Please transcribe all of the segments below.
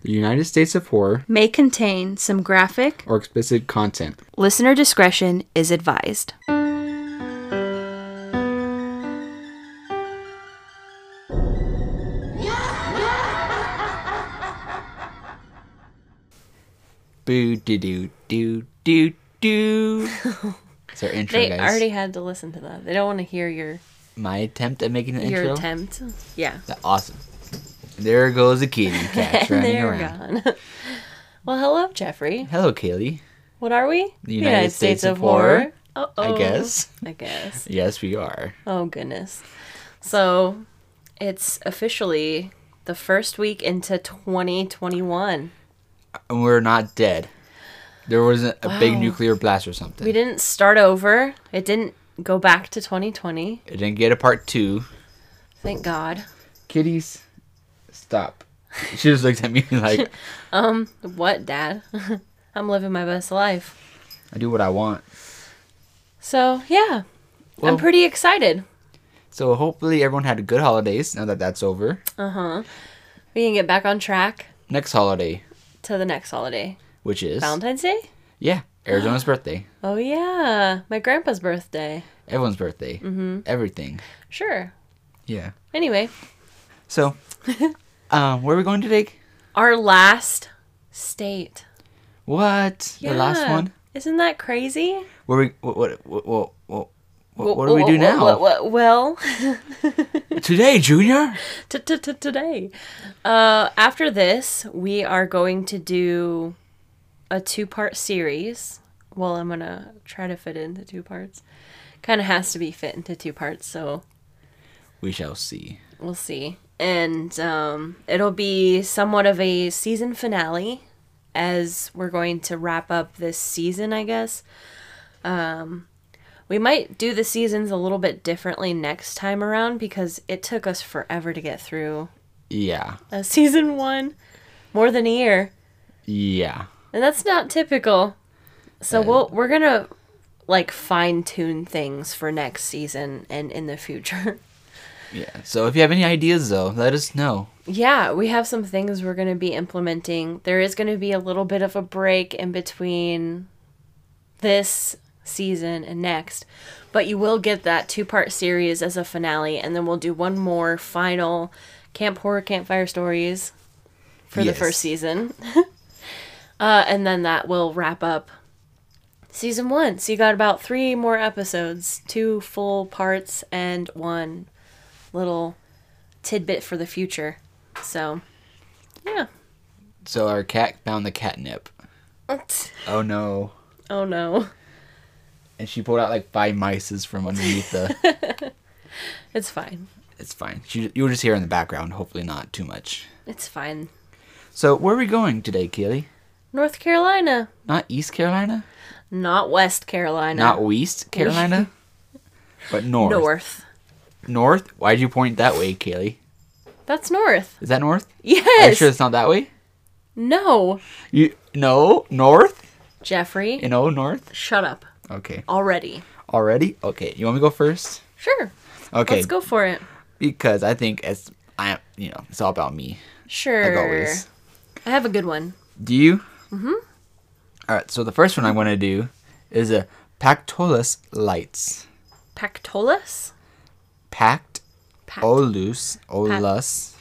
The United States of Horror may contain some graphic or explicit content. Listener discretion is advised. Boo doo doo doo doo doo. It's our intro, They guys. already had to listen to that. They don't want to hear My attempt at making an your intro. attempt. Yeah. Awesome. There goes a kitty cat And running they're around. gone. Well, hello, Jeffrey. Hello, Kaylee. What are we? The United States of Horror. Uh-oh. I guess. I guess. Yes, we are. Oh, goodness. So, it's officially the first week into 2021. And we're not dead. There wasn't a big Wow. nuclear blast or something. We didn't start over. It didn't go back to 2020. It didn't get a part 2. Thank God. Kitties, stop. She just looked at me like, What, Dad? I'm living my best life. I do what I want. So, yeah. Well, I'm pretty excited. So hopefully everyone had a good holidays now that that's over. We can get back on track Next holiday, to the next holiday. which is... Valentine's Day? Yeah, Arizona's birthday. Oh, yeah. My grandpa's birthday. Everyone's birthday. Mm-hmm. Everything. Sure. Yeah. Anyway, So, where are we going today? our last state. What? The last Yeah. one? Isn't that crazy? Where we... What do we do now? Well, Today, Junior? today. After this, we are going to do a 2-part series. Well, I'm going to try to fit it into 2 parts. Kind of has to be fit into 2 parts, so We shall see. we'll see. And it'll be somewhat of a season finale as we're going to wrap up this season, I guess. We might do the seasons a little bit differently next time around because it took us forever to get through Yeah. season 1. More than a year. Yeah. And that's not typical. So we're going to like fine tune things for next season and in the future. Yeah. So if you have any ideas, though, let us know. Yeah, we have some things we're going to be implementing. There is going to be a little bit of a break in between this season and next, but you will get that 2-part series as a finale, and then we'll do one more final Camp Horror Campfire Stories for the Yes. first season. And then that will wrap up season 1. So you got about 3 more episodes, 2 full parts and 1 little tidbit for the future. So, yeah. So our cat found the catnip. Oh, no. Oh no. And she pulled out like 5 mices from underneath the... It's fine. It's fine. You'll just hear in the background. Hopefully not too much. It's fine. So where are we going today, Keely? North Carolina. Not East Carolina? Not West Carolina. Not West Carolina? But north. North. North? Why'd you point that way, Kaylee? That's north. Is that north? Yes. Are you sure it's not that way? No. No? North? Jeffrey, North? shut up. Okay. Already. Already? Okay. You want me to go first? Sure. Okay. Let's go for it. Because I think it's all about me. Sure. Like always. I have a good one. Do you? Mm-hmm. Alright, so the first one I want to do is a Pactolus lights. Pactolus? Pact. Pact. Olus. Olus.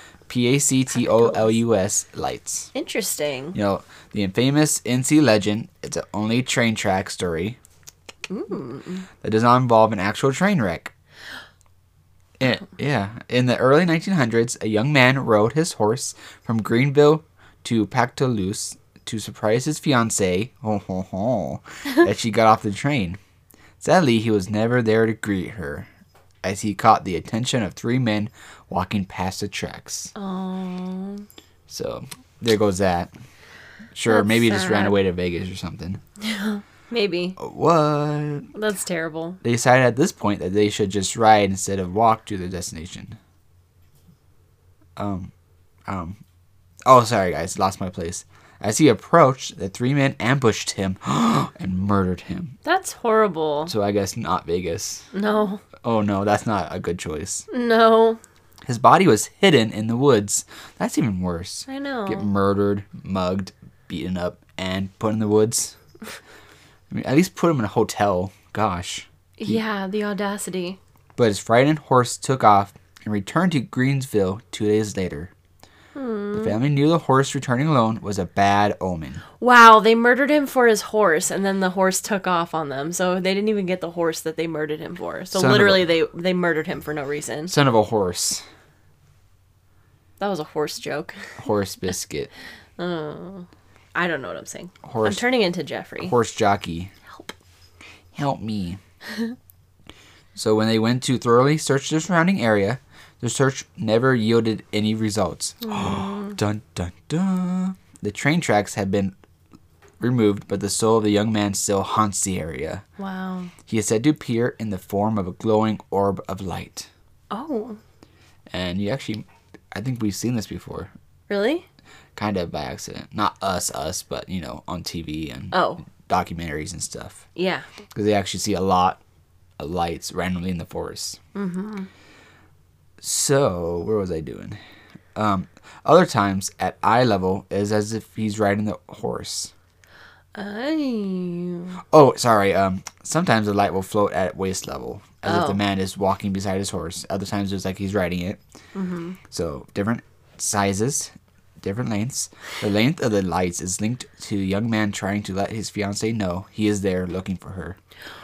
Pactolus lights. Interesting. The infamous NC legend, it's an only train track story that does not involve an actual train wreck. Yeah. In the early 1900s, a young man rode his horse from Greenville to Pactolus to surprise his fiancée, that she got off the train. Sadly, he was never there to greet her, as he caught the attention of 3 men walking past the tracks. Oh. So, there goes that. Sure, That's maybe he just ran sad. away to Vegas or something. Maybe. What? That's terrible. They decided at this point that they should just ride instead of walk to their destination. Oh, sorry guys, lost my place. As he approached, the 3 men ambushed him and murdered him. That's horrible. So I guess not Vegas. No. Oh no, that's not a good choice. No. His body was hidden in the woods. That's even worse. I know. Get murdered, mugged, beaten up, and put in the woods. I mean, at least put him in a hotel. Gosh. Yeah, the audacity. But his frightened horse took off and returned to Greensville 2 days later. The family knew the horse returning alone was a bad omen. Wow, they murdered him for his horse, and then the horse took off on them. So they didn't even get the horse that they murdered him for. So literally, they murdered him for no reason. Son of a horse. That was a horse joke. Horse biscuit. Oh, I don't know what I'm saying. Horse. I'm turning into Jeffrey. Horse jockey. Help. Help me. So when they went to thoroughly search the surrounding area, the search never yielded any results. Dun, dun, dun. The train tracks had been removed, but the soul of the young man still haunts the area. Wow. He is said to appear in the form of a glowing orb of light. Oh. And you actually, I think we've seen this before. Really? Kind of by accident. Not us, but, you know, on TV and documentaries and stuff. Yeah. Because they actually see a lot of lights randomly in the forest. Mm-hmm. So, where was I doing? Other times, at eye level, is as if he's riding the horse. Oh, sorry. Sometimes the light will float at waist level, as if the man is walking beside his horse. Other times, it's like he's riding it. Mm-hmm. So, different sizes, different lengths. The length of the lights is linked to the young man trying to let his fiancée know he is there looking for her.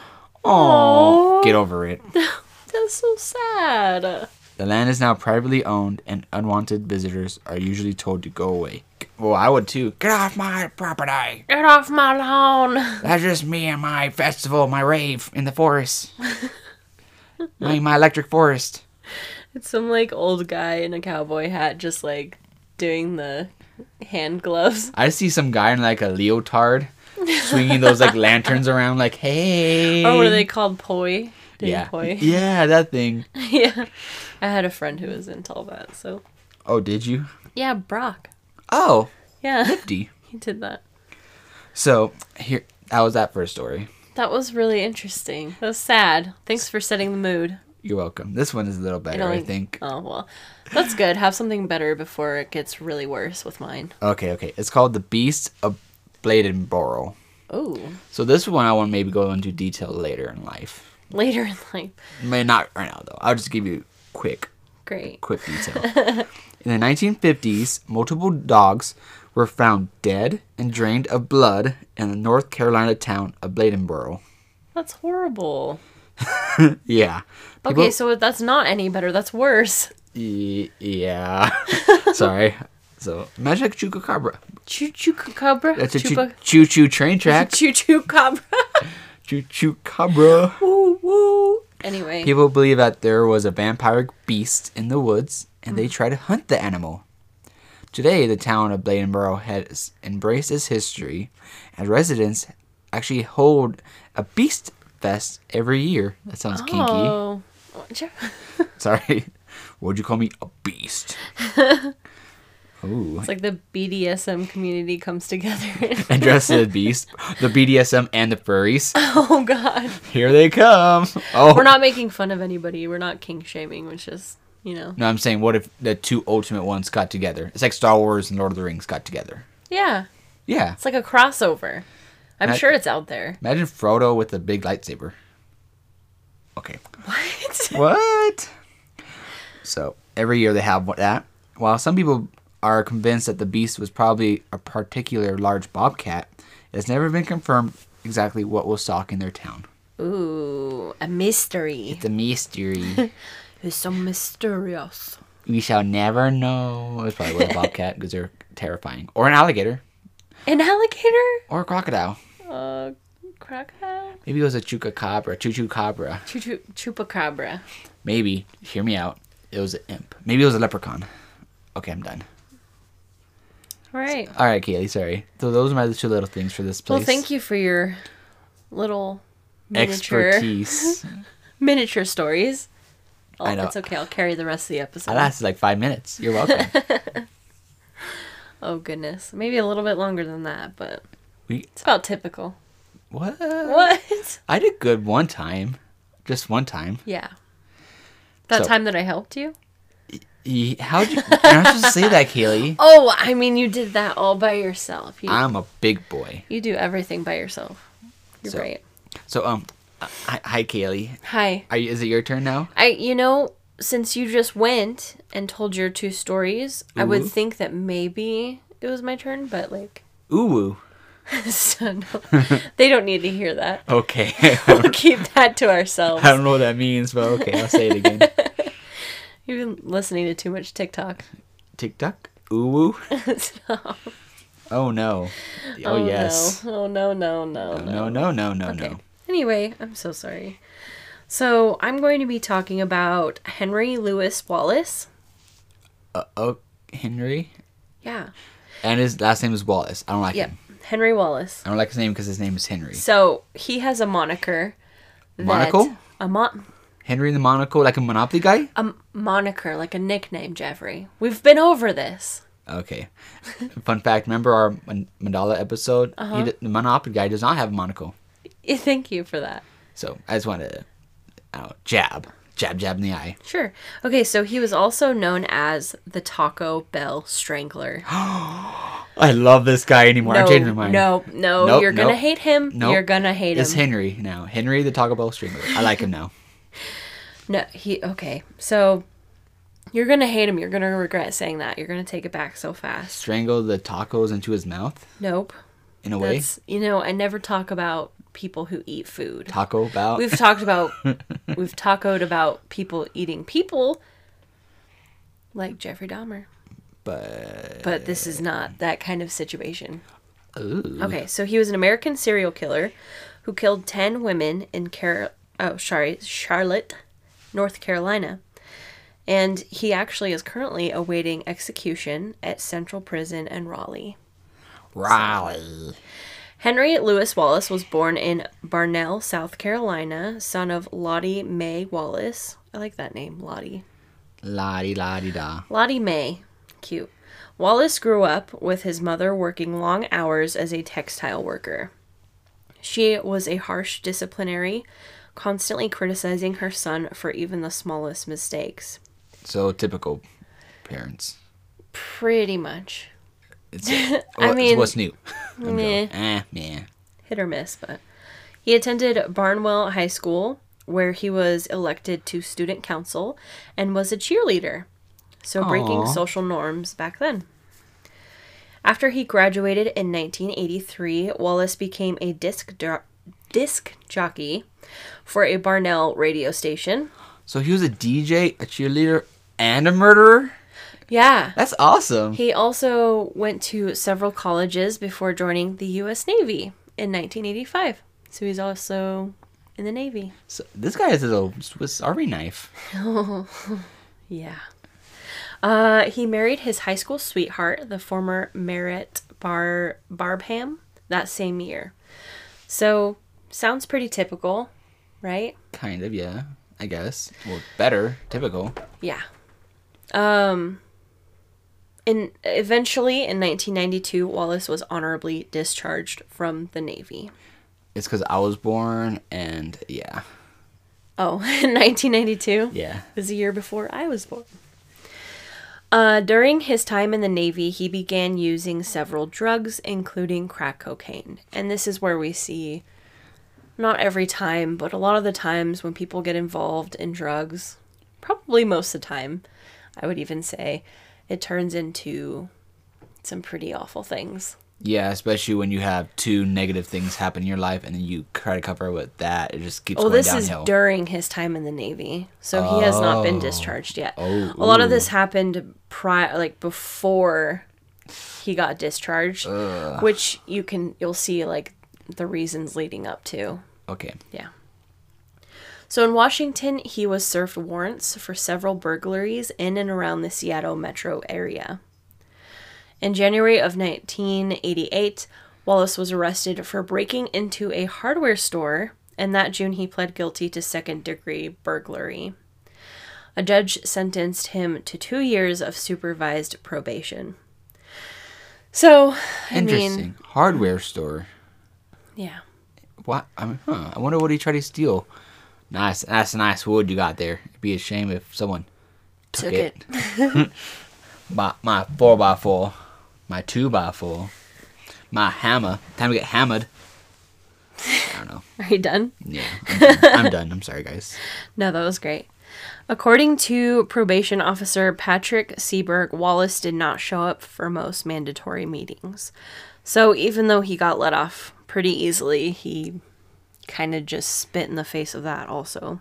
Oh, get over it. That's so sad. The land is now privately owned, and unwanted visitors are usually told to go away. Well, I would too. Get off my property. Get off my lawn. That's just me and my festival, my rave in the forest. my electric forest. It's some like old guy in a cowboy hat just like doing the hand gloves. I see some guy in like a leotard swinging those like lanterns around like, hey. Or what are they called? Poi? Yeah. Poi. Yeah, that thing. Yeah. I had a friend who was into all that, so. Oh, did you? Yeah, Brock. Oh. Yeah. Nifty. He did that. So, here, that was that first story. That was really interesting. That was sad. Thanks for setting the mood. You're welcome. This one is a little better, I think. Oh, well. That's good. Have something better before it gets really worse with mine. Okay. It's called The Beast of Bladenboro. Oh. So this one I want to maybe go into detail later in life. Later in life. Maybe not right now, though. I'll just give you quick detail. In the 1950s, multiple dogs were found dead and drained of blood in the North Carolina town of Bladenboro. That's horrible. Yeah. Okay, so that's not any better. That's worse. Yeah. Sorry. So, imagine like Chupacabra. Chupacabra? That's a choo-choo train track. Chupacabra. Chupacabra. Woo, woo. Anyway. People believe that there was a vampiric beast in the woods, and they try to hunt the animal. Today, the town of Bladenboro has embraced its history, and residents actually hold a beast fest every year. That sounds kinky. Sorry. What'd you call me? A beast. Ooh. It's like the BDSM community comes together. And dressed as a beast. The BDSM and the furries. Oh, God. Here they come. Oh. We're not making fun of anybody. We're not kink shaming, which is, you know. No, I'm saying, what if the two ultimate ones got together? It's like Star Wars and Lord of the Rings got together. Yeah. Yeah. It's like a crossover. I'm sure it's out there. Imagine Frodo with a big lightsaber. Okay. What? What? So, every year they have that. While some people are convinced that the beast was probably a particular large bobcat, it has never been confirmed exactly what was stalking their town. Ooh, a mystery. It's a mystery. It's so mysterious. We shall never know. It's probably a bobcat because they're terrifying. Or an alligator. An alligator? Or a crocodile. Crocodile? Maybe it was a chupacabra. Chupacabra. Maybe. Hear me out. It was an imp. Maybe it was a leprechaun. Okay, I'm done. Right. All right, Kaylee, sorry. So those are my two little things for this place. Well, thank you for your little miniature... expertise. miniature stories. Oh, I know. It's okay. I'll carry the rest of the episode. I lasted like 5 minutes. You're welcome. Oh, goodness. Maybe a little bit longer than that, but it's about typical. What? What? I did good one time. Just one time. Yeah. That time that I helped you? How'd you? You're not supposed to say that, Kaylee. Oh, I mean, you did that all by yourself. I'm a big boy. You do everything by yourself. You're So- right. So hi Kaylee. Hi. Is it your turn now? Since you just went and told your 2 stories, I would Ooh. think that maybe it was my turn, but like, Ooh. so no, they don't need to hear that. Okay. We'll keep that to ourselves. I don't know what that means, but okay, I'll say it again. You've been listening to too much TikTok. TikTok. Ooh. Stop. Oh no. Oh, yes. No. Oh no. No. Okay. Anyway, I'm so sorry. So I'm going to be talking about Henry Louis Wallace. Oh, Henry. Yeah. And his last name is Wallace. I don't like Yep. him. Henry Wallace. I don't like his name because his name is Henry. So he has a moniker. Monocle? Henry the Monocle, like a Monopoly guy? A moniker, like a nickname, Jeffrey. We've been over this. Okay. Fun fact, remember our Mandala episode? The Monopoly guy does not have a monocle. Thank you for that. So I just wanted to jab in the eye. Sure. Okay, so he was also known as the Taco Bell Strangler. I love this guy anymore. I'm changing my mind. No, Nope, you're gonna nope, hate him. nope. You're gonna hate It's him. Henry now. Henry the Taco Bell Strangler. I like him now. No, okay. So you're gonna hate him. You're gonna regret saying that. You're gonna take it back so fast. Strangle the tacos into his mouth, Nope. in a way. That's I never talk about people who eat food. Taco Bell. We've tacoed about people eating people, like Jeffrey Dahmer. But this is not that kind of situation. Ooh. Okay, so he was an American serial killer who killed 10 women in Charlotte, North Carolina. And he actually is currently awaiting execution at Central Prison in Raleigh. Raleigh. Henry Louis Wallace was born in Barnell, South Carolina, son of Lottie Mae Wallace. I like that name, Lottie. La-di-la-di-da. Lottie Mae. Cute. Wallace grew up with his mother working long hours as a textile worker. She was a harsh disciplinary, constantly criticizing her son for even the smallest mistakes. So typical parents. Pretty much. It's, mean, what's new? I'm meh. joking. Meh. Hit or miss, but he attended Barnwell High School, where he was elected to student council and was a cheerleader. So breaking Aw. social norms back then. After he graduated in 1983, Wallace became a disc jockey for a Barnell radio station. So he was a DJ, a cheerleader, and a murderer? Yeah. That's awesome. He also went to several colleges before joining the U.S. Navy in 1985. So he's also in the Navy. So this guy has a Swiss Army knife. Yeah. He married his high school sweetheart, the former Merritt Barbham, that same year. So, sounds pretty typical, right? Kind of, yeah. I guess. Well, better. Typical. Yeah. Eventually, in 1992, Wallace was honorably discharged from the Navy. It's because I was born, and yeah. Oh, in 1992? Yeah. It was a year before I was born. During his time in the Navy, he began using several drugs, including crack cocaine. And this is where we see, not every time, but a lot of the times when people get involved in drugs, probably most of the time, I would even say, it turns into some pretty awful things. Yeah, especially when you have 2 negative things happen in your life, and then you try to cover it with that. It just keeps going This downhill. is during his time in the Navy, so he has not been discharged yet. Oh, a lot of ooh. this happened before he got discharged, which you'll see like the reasons leading up to. Okay. Yeah. So in Washington, he was served warrants for several burglaries in and around the Seattle metro area. In January of 1988, Wallace was arrested for breaking into a hardware store, and that June he pled guilty to second-degree burglary. A judge sentenced him to 2 years of supervised probation. So, Interesting. Hardware store. Yeah. What? I wonder what he tried to steal. Nice. That's nice wood you got there. It'd be a shame if someone Took it. my 4x4, my 2x4, my hammer. Time to get hammered. I don't know. Are you done? Yeah, I'm done. I'm done. I'm sorry, guys. No, that was great. According to probation officer Patrick Seberg, Wallace did not show up for most mandatory meetings. So even though he got let off pretty easily, he kind of just spit in the face of that also.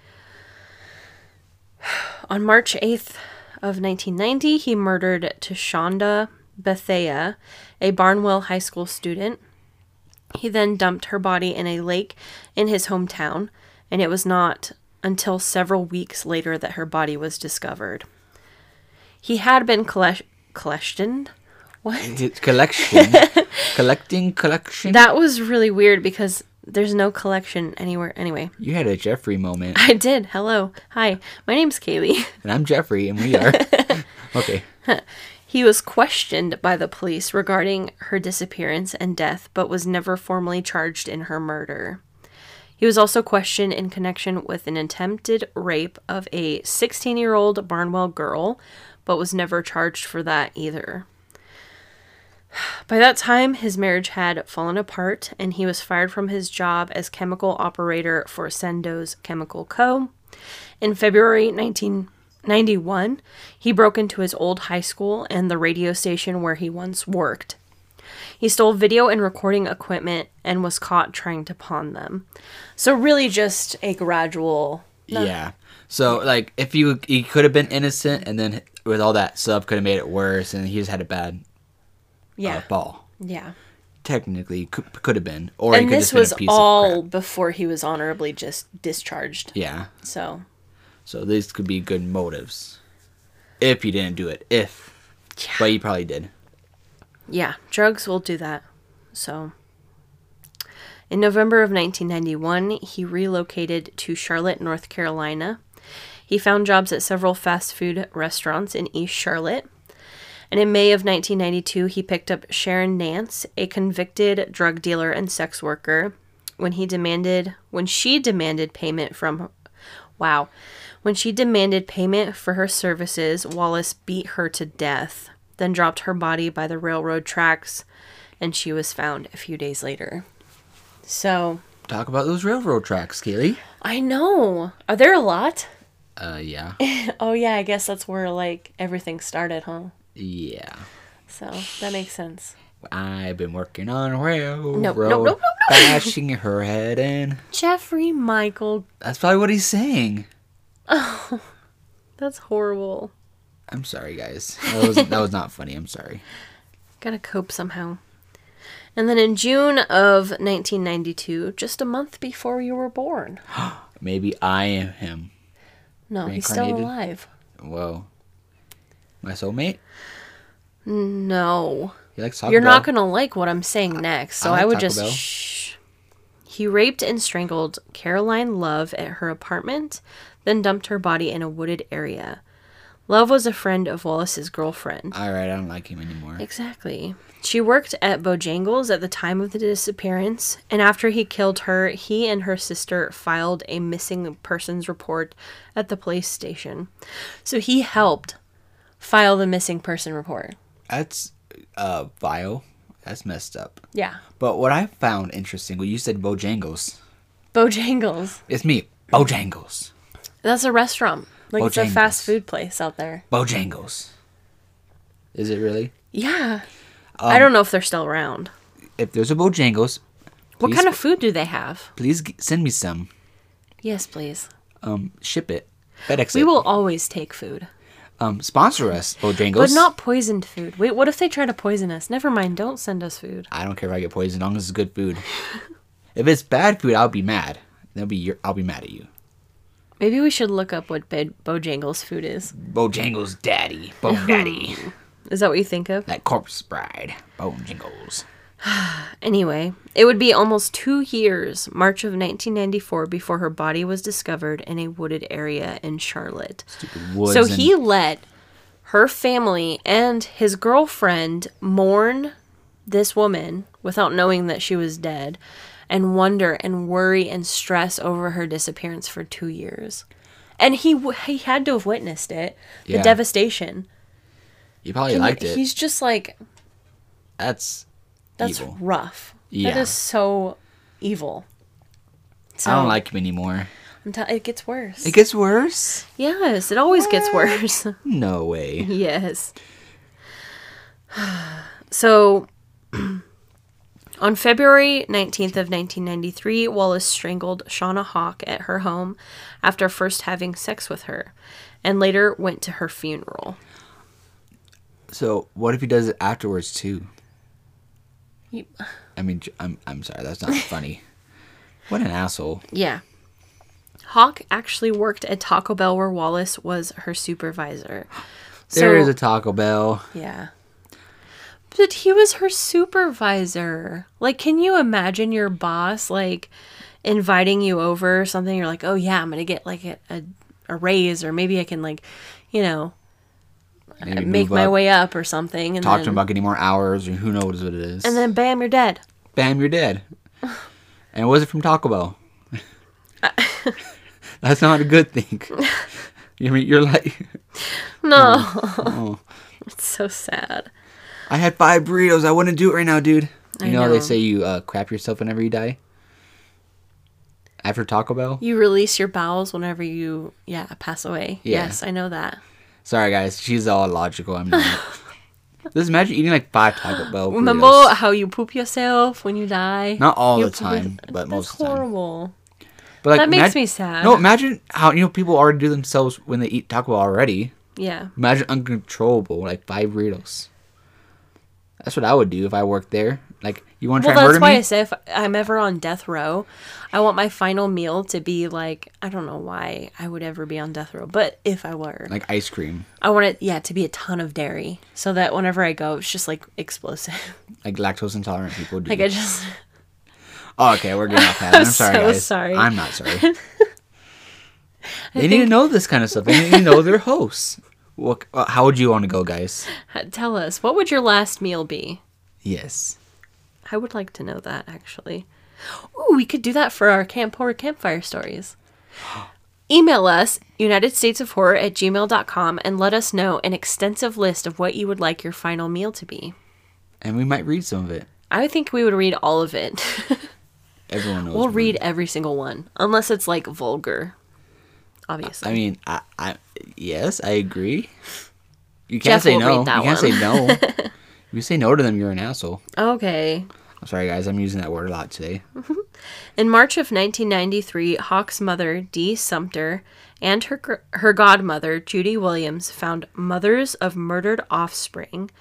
On March 8th of 1990, he murdered Tashonda Bethea, a Barnwell High School student. He then dumped her body in a lake in his hometown, and it was not until several weeks later that her body was discovered. He had been collectioned. What? Collection. That was really weird because there's no collection anywhere. Anyway. You had a Jeffrey moment. I did. Hello. Hi. My name's Kaylee. And I'm Jeffrey, and we are. Okay. He was questioned by the police regarding her disappearance and death, but was never formally charged in her murder. He was also questioned in connection with an attempted rape of a 16-year-old Barnwell girl, but was never charged for that either. By that time, his marriage had fallen apart, and he was fired from his job as chemical operator for Sandoz Chemical Co. In February 1991, he broke into his old high school and the radio station where he once worked. He stole video and recording equipment and was caught trying to pawn them. So really just a gradual... Yeah. So, like, if he could have been innocent, and then with all that stuff could have made it worse, and he just had a bad fall. Yeah. Technically, could have been. Or and he could this have been was a piece all of crap. before he was honorably just discharged. Yeah. So these could be good motives. If he didn't do it. Yeah. But he probably did. Yeah, drugs will do that. So, in November of 1991, he relocated to Charlotte, North Carolina. He found jobs at several fast food restaurants in East Charlotte. And in May of 1992, he picked up Sharon Nance, a convicted drug dealer and sex worker, when she demanded payment for her services. Wallace beat her to death, then dropped her body by the railroad tracks, and she was found a few days later. So... Talk about those railroad tracks, Kaylee. I know. Are there a lot? Yeah. Oh, yeah, I guess that's where, like, everything started, huh? Yeah. So, that makes sense. I've been working on railroad. No. Bashing her head in. Jeffrey Michael. That's probably what he's saying. Oh, that's horrible. I'm sorry, guys. That was not funny. I'm sorry. Gotta cope somehow. And then in June of 1992, just a month before you were born. Maybe I am him. No, he's still alive. Whoa. My soulmate? No. He likes Taco You're Bell. not gonna like what I'm saying next, so I like I would Taco just Bell. shh. He raped and strangled Caroline Love at her apartment, then dumped her body in a wooded area. Love was a friend of Wallace's girlfriend. Alright, I don't like him anymore. Exactly. She worked at Bojangles at the time of the disappearance, and after he killed her, he and her sister filed a missing persons report at the police station. So he helped file the missing person report. That's vile. That's messed up. Yeah. But what I found interesting, when you said Bojangles. Bojangles. It's me, Bojangles. That's a restaurant. Like, it's a Bojangles. fast food place out there. Bojangles. Is it really? Yeah. I don't know if they're still around. If there's a Bojangles, What kind of food do they have? please send me some. Yes, please. Ship it. FedEx We it. will always take food. Sponsor us, Bojangles. But not poisoned food. Wait, what if they try to poison us? Never mind, don't send us food. I don't care if I get poisoned, as long as it's good food. If it's bad food, I'll be mad. I'll be mad at you. Maybe we should look up what Bojangles food is. Bojangles Daddy. Bo Daddy. Is that what you think of? That corpse bride. Bojangles. Anyway, it would be almost 2 years, March of 1994, before her body was discovered in a wooded area in Charlotte. Stupid woods. So he let her family and his girlfriend mourn this woman without knowing that she was dead, and wonder and worry and stress over her disappearance for 2 years. And he had to have witnessed it. The Yeah. devastation. He probably liked it. He's just like, That's evil. rough. Yeah. That is so evil. So, I don't like him anymore. it gets worse. It gets worse? Yes, it always gets worse. No way. Yes. So, on February 19th of 1993, Wallace strangled Shauna Hawk at her home after first having sex with her, and later went to her funeral. So what if he does it afterwards too? You- I mean, I'm sorry, that's not funny. What an asshole. Yeah. Hawk actually worked at Taco Bell where Wallace was her supervisor. There is a Taco Bell. Yeah. But he was her supervisor. Like, can you imagine your boss, like, inviting you over or something? You're like, oh, yeah, I'm going to get, like, a raise, or maybe I can, like, you know, Maybe make move my up, way up or something. And talk then, to him about getting more hours, or who knows what it is. and then, bam, you're dead. Bam, you're dead. And was it from Taco Bell? That's not a good thing. You mean you're like, No. oh, It's so sad. I had 5 burritos. I wouldn't do it right now, dude. You I know, they know. say you crap yourself whenever you die. After Taco Bell. You release your bowels whenever you, pass away. Yeah. Yes, I know that. Sorry, guys. She's all logical. I'm not. Just imagine eating like 5 Taco Bell burritos. Remember how you poop yourself when you die? Not all You the poop time, it- but most of the That's time. horrible. But like, That makes me sad. No, imagine how people already do themselves when they eat Taco Bell already. Yeah. Imagine uncontrollable, like 5 burritos. That's what I would do if I worked there. Like, you want to Well, try and that's murder why me? I say if I'm ever on death row, I want my final meal to be like, I don't know why I would ever be on death row, but if I were, Like ice cream, I want it, to be a ton of dairy so that whenever I go, it's just like explosive. like lactose intolerant people do. Like I just, Oh, okay, we're getting off that. I'm sorry, so guys. sorry. I'm not sorry. They need to know this kind of stuff. They need to know their hosts. What? How would you want to go, guys? tell us, what would your last meal be? Yes. I would like to know that, actually. Ooh, we could do that for our Camp Horror Campfire stories. Email us, unitedstatesofhorror@gmail.com, and let us know an extensive list of what you would like your final meal to be. And we might read some of it. I think we would read all of it. Everyone knows. We'll one. read every single one, unless it's like vulgar. Obviously. I mean, yes, I agree. You Jeff can't say will no. read that You can't one. say no. If you say no to them, you're an asshole. Okay. I'm sorry, guys. I'm using that word a lot today. In March of 1993, Hawk's mother, Dee Sumter, and her godmother, Judy Williams, founded Mothers of Murdered Offspring,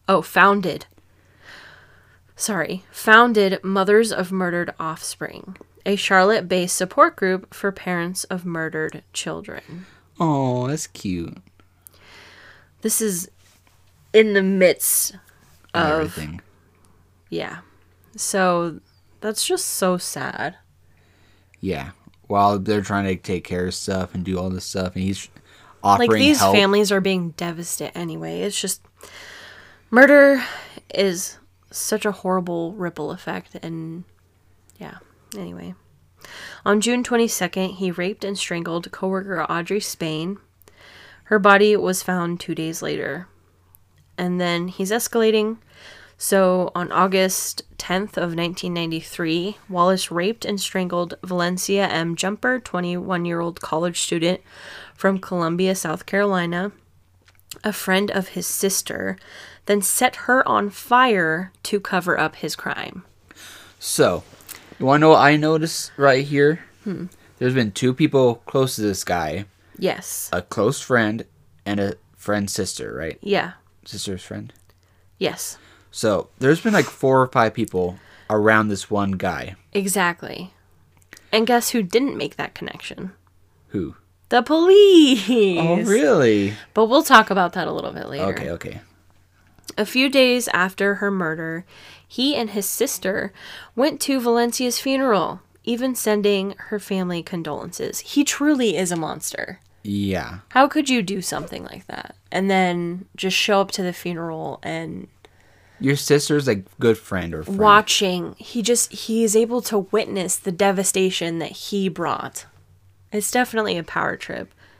a Charlotte-based support group for parents of murdered children. Oh, that's cute. This is in the midst And of everything. Yeah. So that's just so sad. Yeah. While they're trying to take care of stuff and do all this stuff, and he's offering Like these help. families are being devastated anyway. It's just murder is such a horrible ripple effect, and yeah. Anyway. On June 22nd, he raped and strangled coworker Audrey Spain. Her body was found 2 days later. And then he's escalating. So on August 10th of 1993, Wallace raped and strangled Valencia M. Jumper, 21-year-old college student from Columbia, South Carolina, a friend of his sister, then set her on fire to cover up his crime. So, you want to know what I noticed right here? There's been 2 people close to this guy. Yes. A close friend and a friend's sister, right? Yeah. Sister's friend. Yes. So, there's been like 4 or 5 people around this one guy. Exactly. And guess who didn't make that connection? Who? The police. Oh, really? But we'll talk about that a little bit later. Okay. A few days after her murder, he and his sister went to Valencia's funeral, even sending her family condolences. He truly is a monster. Yeah. How could you do something like that? And then just show up to the funeral and Your sister's like good friend or friend. watching. He is able to witness the devastation that he brought. It's definitely a power trip.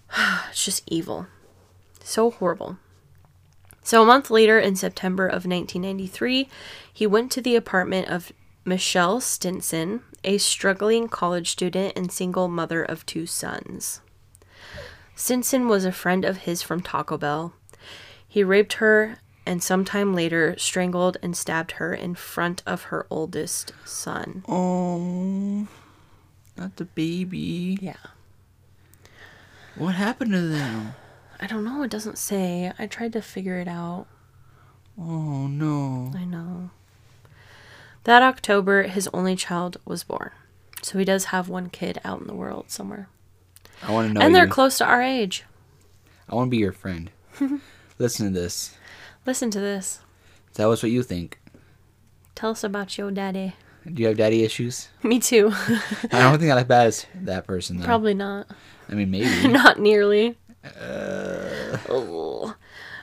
It's just evil. So horrible. So a month later, in September of 1993, he went to the apartment of Michelle Stinson, a struggling college student and single mother of 2 sons. Stinson was a friend of his from Taco Bell. He raped her and sometime later strangled and stabbed her in front of her oldest son. Oh, not the baby. Yeah. What happened to them? I don't know. It doesn't say. I tried to figure it out. Oh, no. I know. That October, his only child was born. So he does have one kid out in the world somewhere. I want to know And they're you. close to our age. I want to be your friend. Listen to this. Listen to this. Tell us what you think. Tell us about your daddy. Do you have daddy issues? Me too. I don't think I'm as bad as that person, though. Probably not. I mean, maybe. Not nearly. Oh.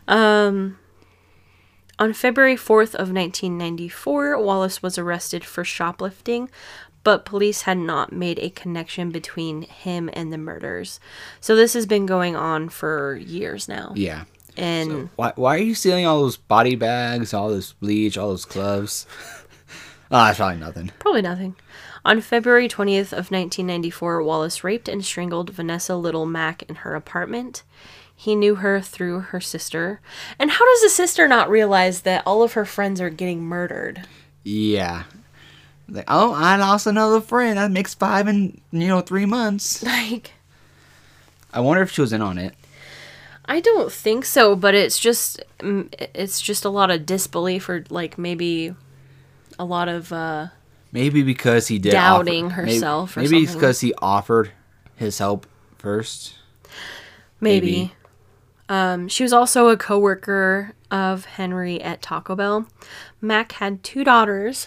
On February 4th of 1994, Wallace was arrested for shoplifting, but police had not made a connection between him and the murders. So this has been going on for years now. Yeah. And So why are you stealing all those body bags, all this bleach, all those gloves? Oh, that's probably nothing. probably nothing. On February 20th of 1994, Wallace raped and strangled Vanessa Little Mack in her apartment. He knew her through her sister. And how does the sister not realize that all of her friends are getting murdered? Yeah. Like, oh, I lost another friend. That makes 5 in, 3 months. Like, I wonder if she was in on it. I don't think so, but it's just a lot of disbelief, or like maybe a lot of Maybe because he did doubting offer, herself or maybe it's something. because he offered his help first. maybe. She was also a coworker of Henry at Taco Bell. Mac had 2 daughters,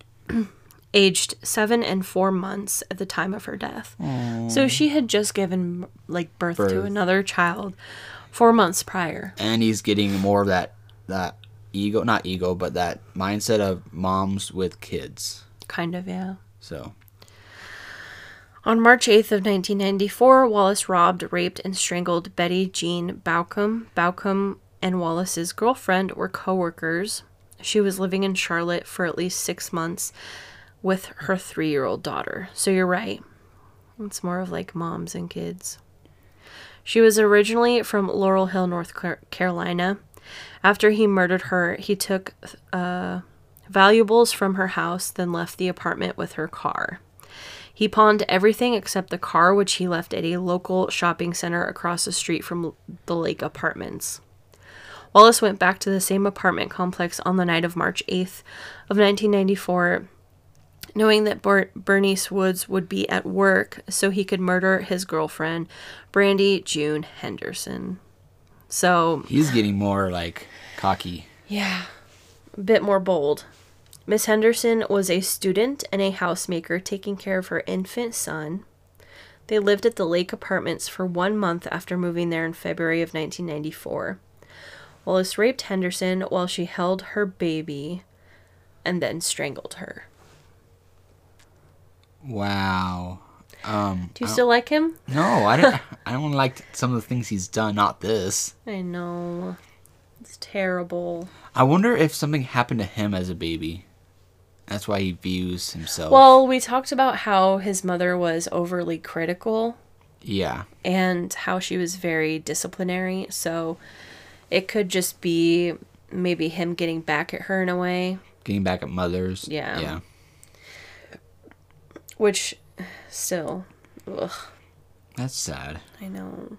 aged 7 and 4 months at the time of her death. So she had just given birth to another child 4 months prior. And he's getting more of that ego, not ego, but that mindset of moms with kids. Kind of, yeah. So, On March 8th of 1994, Wallace robbed, raped, and strangled Betty Jean Baucom. Baucom and Wallace's girlfriend were co-workers. She was living in Charlotte for at least 6 months with her 3-year-old daughter. So you're right. It's more of like moms and kids. She was originally from Laurel Hill, North Carolina. After he murdered her, he took valuables from her house, then left the apartment with her car. He pawned everything except the car, which he left at a local shopping center across the street from the Lake Apartments. Wallace went back to the same apartment complex on the night of March 8th of 1994, knowing that Bernice Woods would be at work so he could murder his girlfriend, Brandy June Henderson. So, he's getting more, cocky. yeah, a bit more bold. Miss Henderson was a student and a housemaker taking care of her infant son. They lived at the Lake Apartments for 1 month after moving there in February of 1994. Wallace raped Henderson while she held her baby and then strangled her. Wow. Do you still like him? No, I don't like some of the things he's done, not this. I know. It's terrible. I wonder if something happened to him as a baby. That's why he views himself. Well, we talked about how his mother was overly critical. Yeah. And how she was very disciplinary. So it could just be maybe him getting back at her in a way. Getting back at mothers. Yeah. Yeah. Which, still, ugh, That's sad. I know.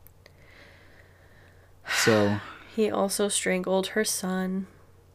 So, He also strangled her son.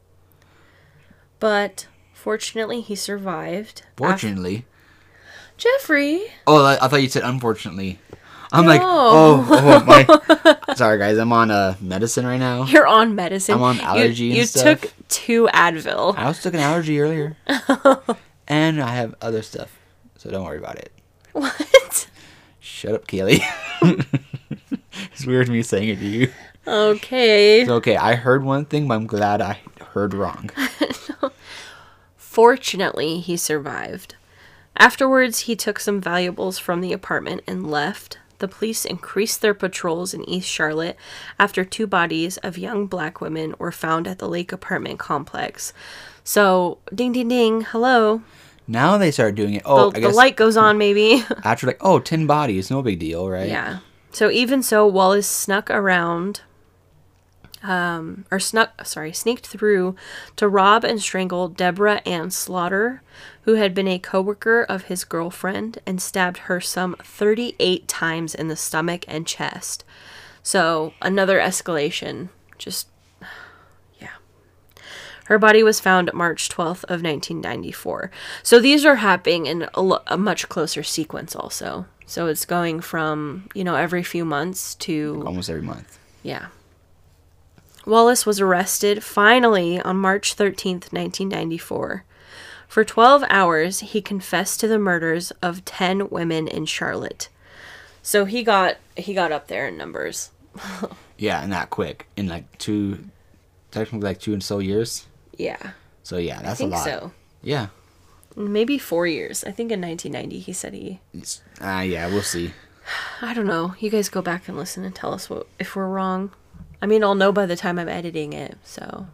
But, fortunately, he survived. fortunately. Jeffrey! Oh, I thought you said unfortunately. I'm No. like, oh my. Sorry, guys. I'm on medicine right now. You're on medicine. I'm on allergy and you stuff. took 2 Advil. I also took an allergy earlier. And I have other stuff. So don't worry about it. What? Shut up, Kaylee. It's weird me saying it to you. Okay. It's okay. I heard one thing, but I'm glad I heard wrong. Fortunately, he survived. Afterwards, he took some valuables from the apartment and left. the police increased their patrols in East Charlotte after 2 bodies of young black women were found at the Lake apartment complex. So, ding, ding, ding, hello. Now they started doing it. Oh, The light goes on, maybe. After 10 bodies, no big deal, right? Yeah. So even so, Wallace snuck through to rob and strangle Deborah Ann Slaughter, who had been a coworker of his girlfriend, and stabbed her some 38 times in the stomach and chest. So another escalation. Just, yeah. Her body was found March 12th of 1994. So these are happening in a much closer sequence also. So it's going from, every few months to... Almost every month. Yeah. Wallace was arrested finally on March 13th, 1994. For 12 hours, he confessed to the murders of 10 women in Charlotte. So he got up there in numbers. Yeah, and that quick. In technically 2 and so years. Yeah. So yeah, that's a lot. I think so. Yeah. Maybe 4 years. I think in 1990 he said he... Yeah, we'll see. I don't know. You guys go back and listen and tell us if we're wrong. I mean, I'll know by the time I'm editing it, so...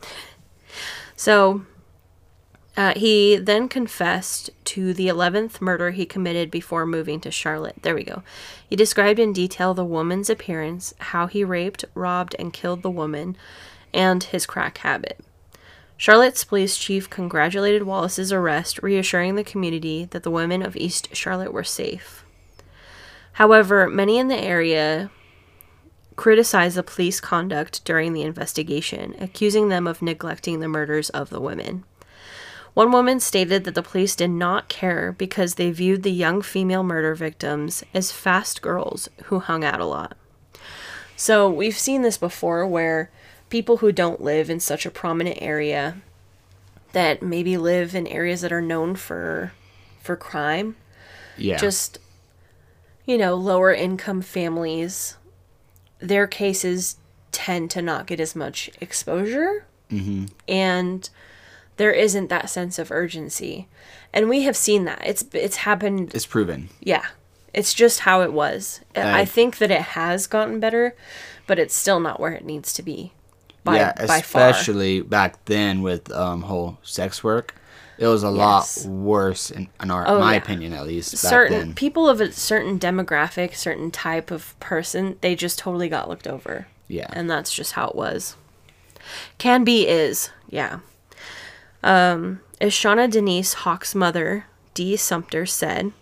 he then confessed to the 11th murder he committed before moving to Charlotte. There we go. He described in detail the woman's appearance, how he raped, robbed, and killed the woman, and his crack habit. Charlotte's police chief congratulated Wallace's arrest, reassuring the community that the women of East Charlotte were safe. However, many in the area criticized the police conduct during the investigation, accusing them of neglecting the murders of the women. One woman stated that the police did not care because they viewed the young female murder victims as fast girls who hung out a lot. So we've seen this before where people who don't live in such a prominent area, that maybe live in areas that are known for crime, just, lower income families, their cases tend to not get as much exposure. Mm-hmm. And there isn't that sense of urgency. And we have seen that. It's happened. It's proven. Yeah. It's just how it was. I think that it has gotten better, but it's still not where it needs to be. By far. Especially back then with whole sex work. It was a lot worse, in my opinion, at least. Certain people of a certain demographic, certain type of person, they just totally got looked over. Yeah. And that's just how it was. Can be is, yeah. As Shauna Denise Hawk's mother, Dee Sumter, said...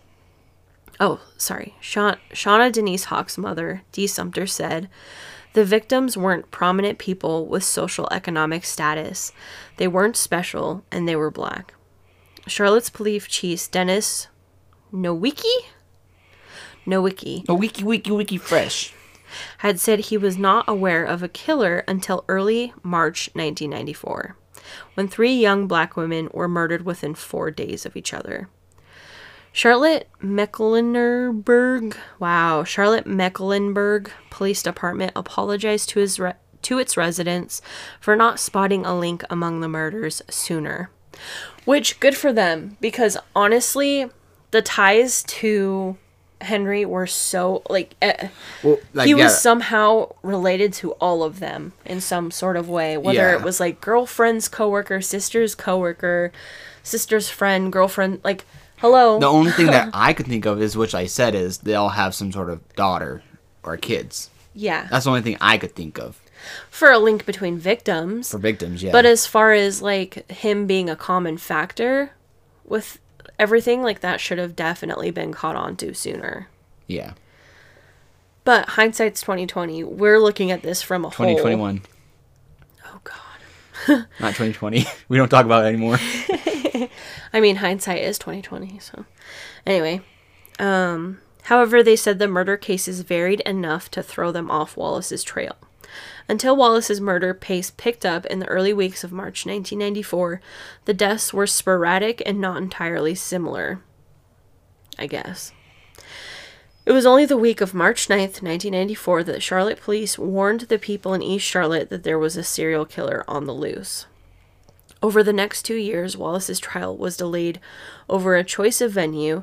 Shauna Denise Hawk's mother, Dee Sumter, said... The victims weren't prominent people with social economic status. They weren't special, and they were black. Charlotte's police chief, Dennis Nowicki, fresh, had said he was not aware of a killer until early March 1994, when 3 young black women were murdered within 4 days of each other. Charlotte Mecklenburg Police Department apologized to its residents for not spotting a link among the murders sooner. Which, good for them, because honestly, the ties to Henry were so, he was somehow related to all of them in some sort of way. Whether it was, girlfriend's coworker, sister's coworker, sister's friend, girlfriend, hello. The only thing that I could think of is, which I said, is they all have some sort of daughter or kids. Yeah. That's the only thing I could think of. For a link between victims. For victims, yeah. But as far as, him being a common factor with everything, that should have definitely been caught on to sooner. Yeah. But hindsight's 2020. We're looking at this from a 2021. Oh, God. Not 2020. We don't talk about it anymore. I mean, hindsight is 2020, so... Anyway. However, they said the murder cases varied enough to throw them off Wallace's trail. Until Wallace's murder pace picked up in the early weeks of March 1994, the deaths were sporadic and not entirely similar. I guess. It was only the week of March 9th, 1994, that Charlotte police warned the people in East Charlotte that there was a serial killer on the loose. Over the next 2 years, Wallace's trial was delayed over a choice of venue,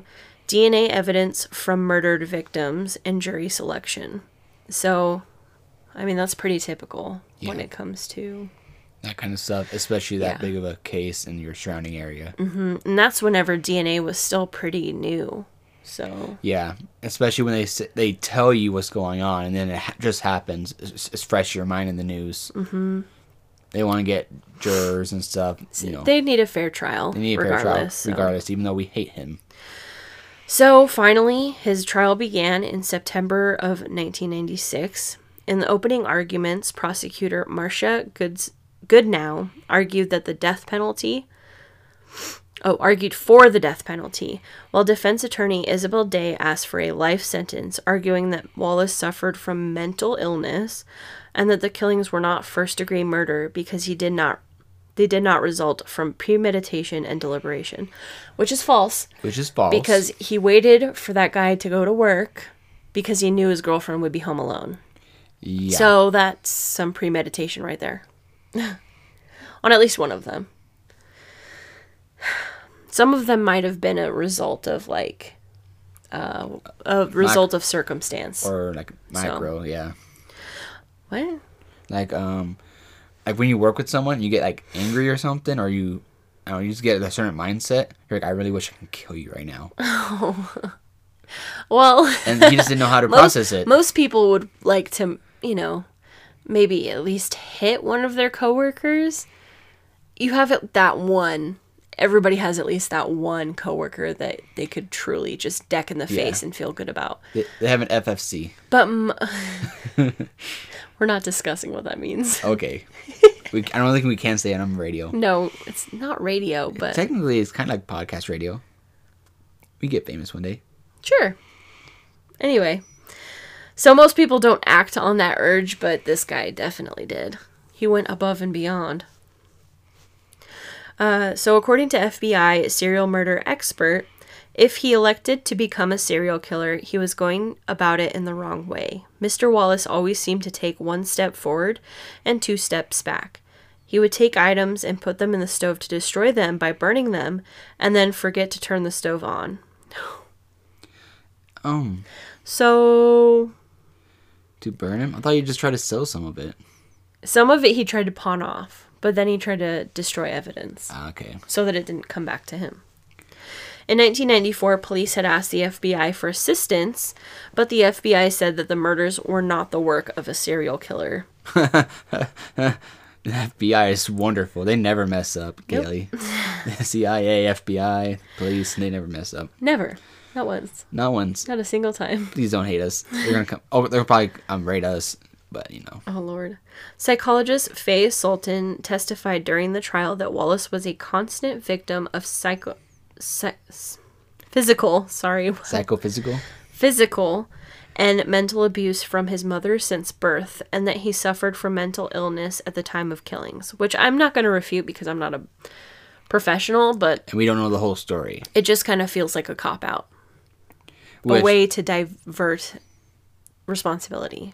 DNA evidence from murdered victims, and jury selection. So, I mean, that's pretty typical when it comes to that kind of stuff, especially that Yeah. big of a case in your surrounding area. and that's whenever DNA was still pretty new. So, Yeah, especially when they tell you what's going on, and then it just happens. It's fresh in your mind in the news. Mm-hmm. They want to get jurors and stuff. You know, they need a fair trial. they need a fair trial, regardless, even though we hate him. So finally, his trial began in September of 1996. In the opening arguments, prosecutor Marcia Goodnow argued for the death penalty, while defense attorney Isabel Day asked for a life sentence, arguing that Wallace suffered from mental illness and that the killings were not first-degree murder because they did not result from premeditation and deliberation, which is false. Because he waited for that guy to go to work because he knew his girlfriend would be home alone. Yeah. So that's some premeditation right there. On at least one of them. Some of them might have been a result of of circumstance. Or like macro, yeah. What? Like when you work with someone, you get like angry or something, or you just get a certain mindset. You're like, I really wish I could kill you right now. Well, And he just didn't know how to process it. Most people would like to, maybe at least hit one of their coworkers. You have that one. Everybody has at least that one coworker that they could truly just deck in the face and feel good about. They have an FFC. But we're not discussing what that means. Okay. I don't think we can say it on radio. No, it's not radio, but Technically, it's kind of like podcast radio. We get famous one day. sure. Anyway, so most people don't act on that urge, but this guy definitely did. He went above and beyond. So according to FBI serial murder expert, if he elected to become a serial killer, he was going about it in the wrong way. Mr. Wallace always seemed to take one step forward and 2 steps back. He would take items and put them in the stove to destroy them by burning them, and then forget to turn the stove on. So, To burn him? I thought you just tried to sell some of it. some of it he tried to pawn off, but then he tried to destroy evidence Okay. so that it didn't come back to him. In 1994, police had asked the FBI for assistance, but the FBI said that the murders were not the work of a serial killer. The FBI is wonderful. They never mess up, Kaylee. The CIA, FBI, police, they never mess up. Never. Not once. Not once. Not a single time. Please don't hate us. They're gonna come. Oh, they'll probably rate us, but Oh, Lord. Psychologist Faye Sultan testified during the trial that Wallace was a constant victim of psychophysical. physical and mental abuse from his mother since birth, and that he suffered from mental illness at the time of killings, which I'm not going to refute because I'm not a professional, but And we don't know the whole story. it just kind of feels like a cop-out. A Which- way to divert responsibility.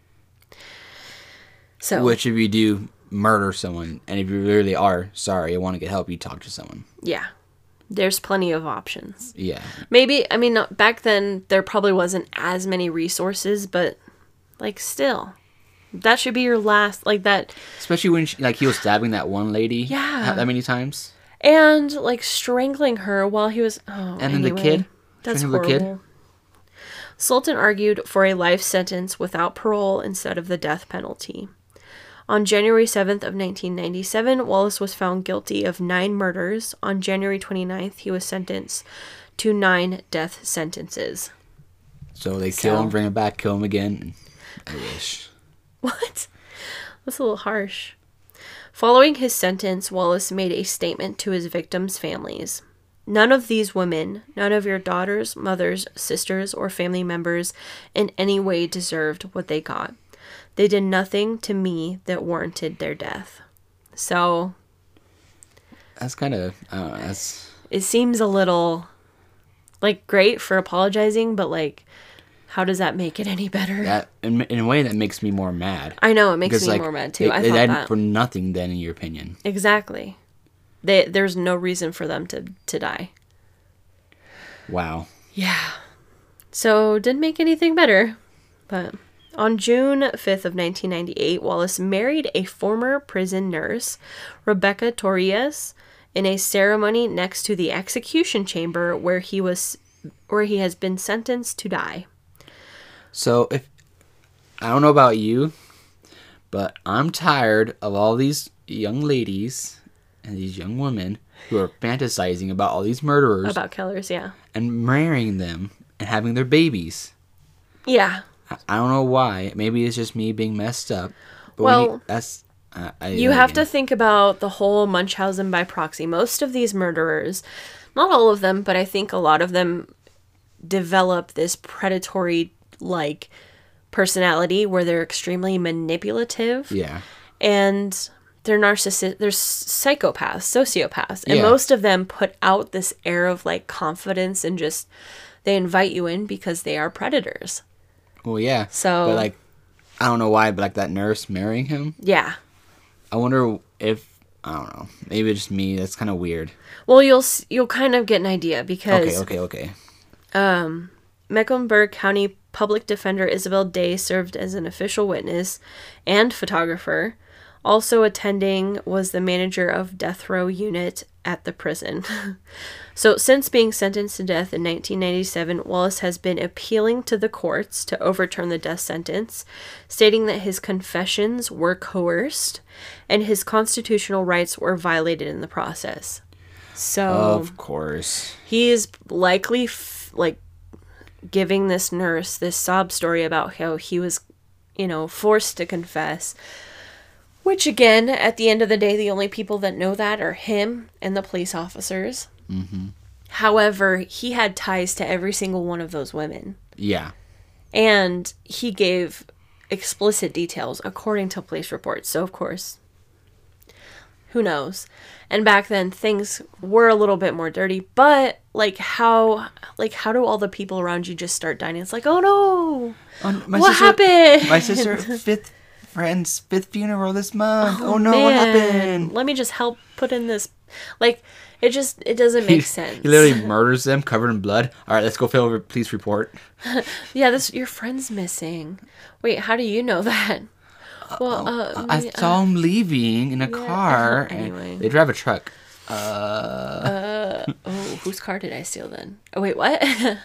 So, Which, if you do murder someone, and if you really are sorry, I want to get help, you talk to someone. yeah, there's plenty of options. Yeah. Maybe, I mean, back then there probably wasn't as many resources, but like still, that should be your last, like that. Especially when he was stabbing that one lady. Yeah. That many times. And like strangling her while he was. Oh, And then the kid? That's Strangling the kid? horrible. Sultan argued for a life sentence without parole instead of the death penalty. On January 7th of 1997, Wallace was found guilty of 9 murders. On January 29th, he was sentenced to 9 death sentences. So they kill him, bring him back, kill him again. I wish. What? That's a little harsh. Following his sentence, Wallace made a statement to his victims' families. None of these women, none of your daughters, mothers, sisters, or family members in any way deserved what they got. They did nothing to me that warranted their death. So, That's kind of, I don't know, that's... it seems a little, like, great for apologizing, but, like, how does that make it any better? That, in a way, that makes me more mad. I know, it makes Because, me like, more mad, too. It I thought ended that. for nothing then, in your opinion. Exactly. There's no reason for them to die. Wow. Yeah. So, didn't make anything better. But on June 5th of 1998, Wallace married a former prison nurse, Rebecca Torres, in a ceremony next to the execution chamber where he has been sentenced to die. So if I don't know about you, but I'm tired of all these young ladies and these young women who are fantasizing about all these murderers About killers, yeah. and marrying them and having their babies. Yeah. I don't know why. Maybe it's just me being messed up. But Well, you have to think about the whole Munchausen by proxy. Most of these murderers, not all of them, but I think a lot of them develop this predatory-like personality where they're extremely manipulative. Yeah. And they're narcissists, they're psychopaths, sociopaths. And Yeah. most of them put out this air of like confidence and just, they invite you in because they are predators. Well, yeah. So- But like, I don't know why, but like that nurse marrying him. Yeah. I wonder if I don't know. Maybe it's just me. That's kind of weird. Well, you'll kind of get an idea because Okay. Mecklenburg County Public Defender Isabel Day served as an official witness and photographer. Also attending was the manager of death row unit at the prison. So since being sentenced to death in 1997, Wallace has been appealing to the courts to overturn the death sentence, stating that his confessions were coerced and his constitutional rights were violated in the process. So Of course. he is likely giving this nurse this sob story about how he was, forced to confess. Which, again, at the end of the day, the only people that know that are him and the police officers. Mm-hmm. However, he had ties to every single one of those women. Yeah. And he gave explicit details according to police reports. So, of course, who knows? And back then, things were a little bit more dirty. But, how do all the people around you just start dying? It's like, oh no! What happened? My sister, fifth funeral this month. Oh no, what happened? Let me just help put in this. It doesn't make sense. He literally murders them covered in blood. All right, let's go fill over police report. Yeah, your friend's missing. Wait, how do you know that? Well, I saw him leaving in a car. Anyway. And they drive a truck. Whose car did I steal then? Oh, wait, what?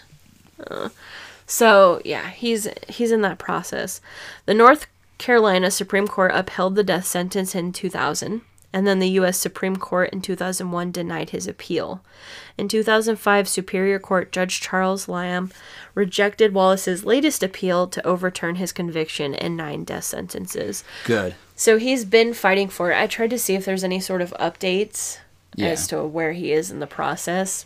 So, yeah, he's in that process. The North Carolina Supreme Court upheld the death sentence in 2000, and then the U.S. Supreme Court in 2001 denied his appeal. In 2005, Superior Court Judge Charles Lamb rejected Wallace's latest appeal to overturn his conviction and 9 death sentences. Good. So he's been fighting for it. I tried to see if there's any sort of updates as to where he is in the process.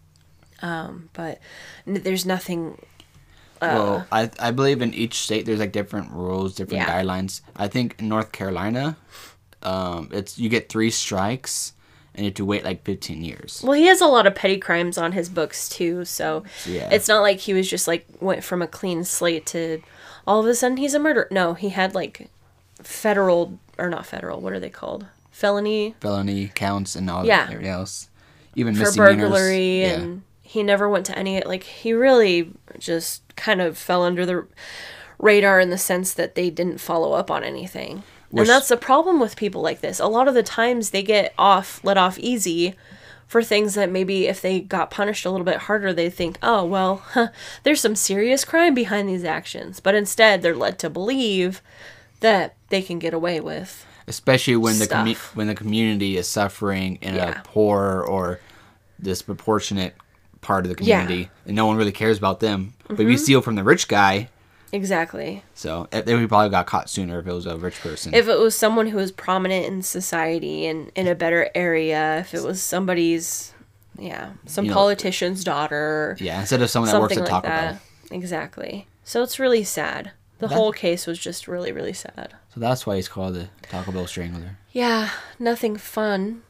But there's nothing. Well, I believe in each state there's like different rules, different guidelines. I think in North Carolina, it's you get 3 strikes and you have to wait like 15 years. Well, he has a lot of petty crimes on his books too, so it's not like he was just went from a clean slate to all of a sudden he's a murderer. No, he had federal or not federal. What are they called? Felony counts and all everything else. Even for misdemeanors. burglary and. He never went to any, he really just kind of fell under the radar in the sense that they didn't follow up on anything. And that's the problem with people like this. A lot of the times they get let off easy for things that maybe if they got punished a little bit harder, they think, oh, well, there's some serious crime behind these actions. But instead, they're led to believe that they can get away with especially when stuff. when the community is suffering in a poor or disproportionate part of the community and no one really cares about them. But if you steal from the rich guy, exactly. So they would probably got caught sooner if it was a rich person. If it was someone who was prominent in society and in a better area, if it was somebody's politician's daughter. Yeah, instead of someone that works at Taco Bell. Exactly. So it's really sad. The whole case was just really, really sad. So that's why he's called the Taco Bell Strangler. Yeah, nothing fun.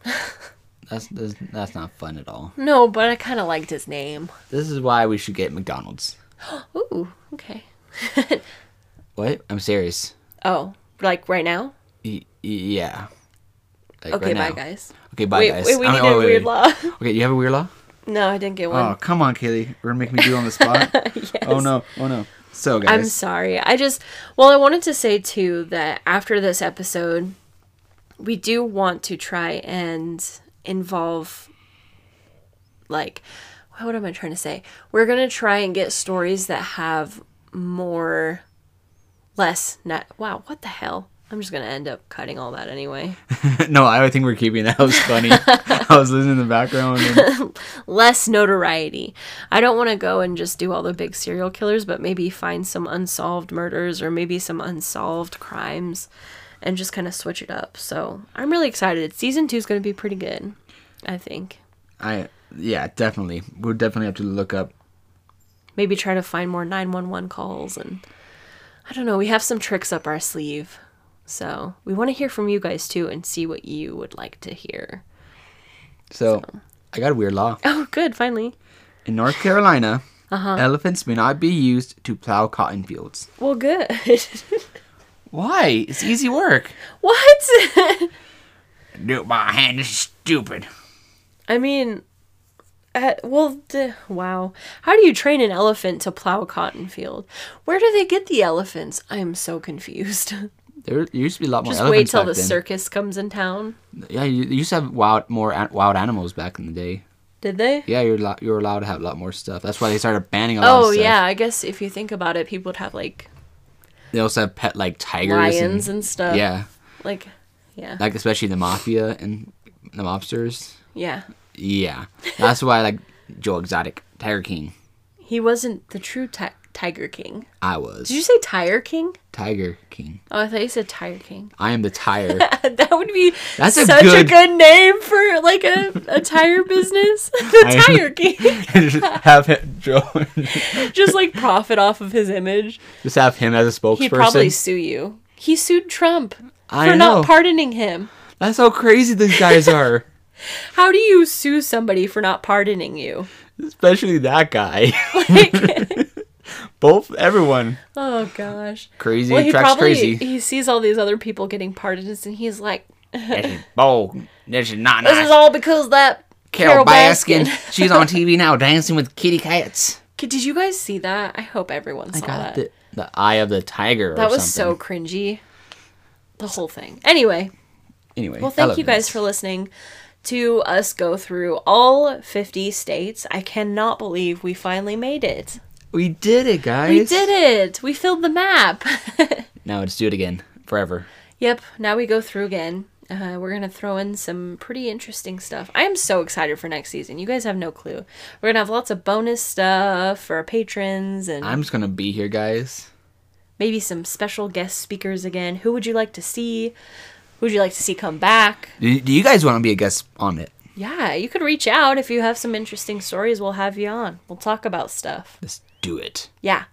That's not fun at all. No, but I kind of liked his name. This is why we should get McDonald's. Ooh, okay. What? I'm serious. Oh, right now? Yeah. Okay, right bye, guys. Okay, bye, guys. Wait, we need a weird law. Okay, you have a weird law? No, I didn't get one. Oh, come on, Kaylee. We're gonna make me do it on the spot. Yes. Oh no. So, guys. I'm sorry. I wanted to say too that after this episode, we do want to try and involve, like, what am I trying to say? We're going to try and get stories that have wow, what the hell? I'm just going to end up cutting all that anyway. No, I think we're keeping that. That was funny. I was listening in the background. And... Less notoriety. I don't want to go and just do all the big serial killers, but maybe find some unsolved murders or maybe some unsolved crimes and just kind of switch it up. So I'm really excited. Season 2 is going to be pretty good, I think. Yeah, definitely. We'll definitely have to look up. Maybe try to find more 911 calls. And I don't know. We have some tricks up our sleeve. So we want to hear from you guys too and see what you would like to hear. So I got a weird law. Oh, good. Finally. In North Carolina, elephants may not be used to plow cotton fields. Well, good. Why? It's easy work. What? Do it by hand. This is stupid. I mean, wow. How do you train an elephant to plow a cotton field? Where do they get the elephants? I am so confused. There used to be a lot more Just elephants wait till back the then. circus comes in town. Yeah, you used to have more wild animals back in the day. Did they? Yeah, you were allowed to have a lot more stuff. That's why they started banning a lot of Oh, stuff. yeah. I guess if you think about it, people would have, like, They also have pet, like, tigers. lions and stuff. Yeah. Like, yeah. Like, especially the mafia and the mobsters. Yeah. Yeah. That's why I like Joe Exotic, Tiger King. He wasn't the true Tiger King. I was. Did you say Tire King? Tiger King. Oh, I thought you said Tire King. I am the tire. That would be That's such a good name for, like, a tire business. The Tire King. Just have him, Joe. Just, like, profit off of his image. Just have him as a spokesperson. He'd probably sue you. He sued Trump I for know. not pardoning him. That's how crazy these guys are. How do you sue somebody for not pardoning you? Especially that guy. Like, Everyone. oh gosh. Crazy Well, attracts crazy. he sees all these other people getting pardons and he's like, This is bold. This is not this nice. is all because that Carol Baskin. She's on TV now dancing with kitty cats. Did you guys see that? I hope everyone saw that. The eye of the tiger or That was so something. cringy. The whole thing. Anyway, well, thank you guys for listening to us go through all 50 states. I cannot believe we finally made it. We did it, guys. We did it. We filled the map. Now let's do it again. Forever. Yep. Now we go through again. We're going to throw in some pretty interesting stuff. I am so excited for next season. You guys have no clue. We're going to have lots of bonus stuff for our patrons. And I'm just going to be here, guys. maybe some special guest speakers again. Who would you like to see? Who would you like to see come back? Do you guys want to be a guest on it? Yeah, you could reach out if you have some interesting stories. We'll have you on. We'll talk about stuff. Let's do it. Yeah.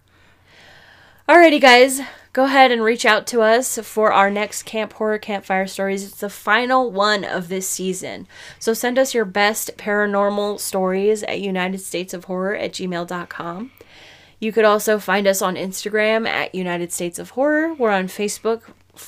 Alrighty, guys. Go ahead and reach out to us for our next Camp Horror Campfire Stories. It's the final one of this season. So send us your best paranormal stories at unitedstatesofhorror@gmail.com. You could also find us on Instagram at United States of Horror. We're on Facebook,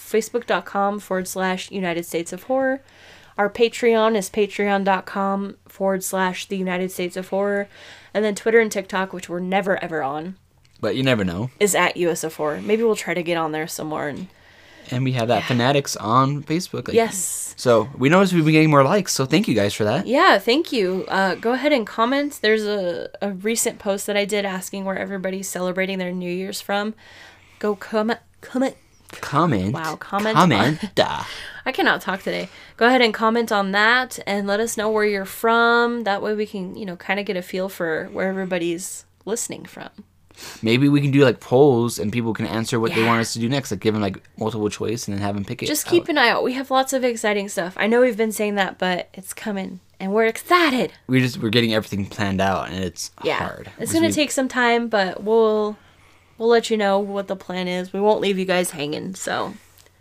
facebook.com/United States of Horror. Our Patreon is patreon.com/The United States of Horror. And then Twitter and TikTok, which we're never ever on, But you never know. is at US of Horror. Maybe we'll try to get on there some more. And we have that Fanatics on Facebook. Yes. So we noticed we've been getting more likes. So thank you guys for that. Yeah, thank you. Go ahead and comment. There's a recent post that I did asking where everybody's celebrating their New Year's from. Go comment. Comment. Wow, comment. I cannot talk today. Go ahead and comment on that and let us know where you're from. That way we can, kind of get a feel for where everybody's listening from. Maybe we can do like polls and people can answer what they want us to do next. Like give them like multiple choice and then have them pick it. Just keep an eye out. We have lots of exciting stuff. I know we've been saying that, but it's coming and we're excited. We're getting everything planned out and it's hard. It's going to take some time, but we'll let you know what the plan is. We won't leave you guys hanging, so.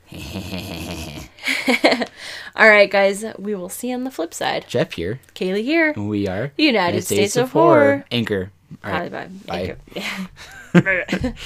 All right, guys. We will see you on the flip side. Jeff here. Kaylee here. And we are United States of Horror. Anchor. All right. Bye. Bye. Anchor.